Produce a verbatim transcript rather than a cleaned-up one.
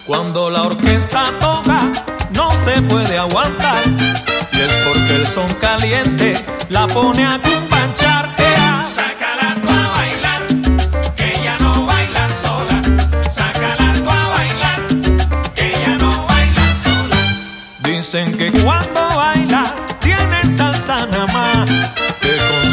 Cuando la orquesta toca, no se puede aguantar. Y es porque el son caliente la pone a cumbanchar. ¡Ea! Sácala tú a bailar, que ella no baila sola. Sácala tú a bailar, que ella no baila sola. Dicen que cuando baila tiene salsa nada más, que con